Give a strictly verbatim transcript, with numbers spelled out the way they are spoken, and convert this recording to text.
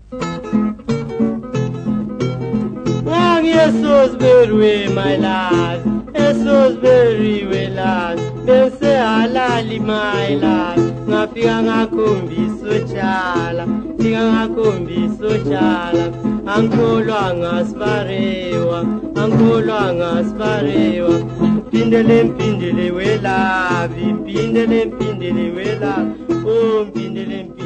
Salisbury, my lad, Salisbury, we lad, Bense alali, my lad, Ngafika ngakumbi sociala, Fika ngakumbi sociala, Angkolwa ngasparewa, Angkolwa ngasparewa, Pindele mpindele we love, Pindele mpindele we love, Oh, pindele mpindele.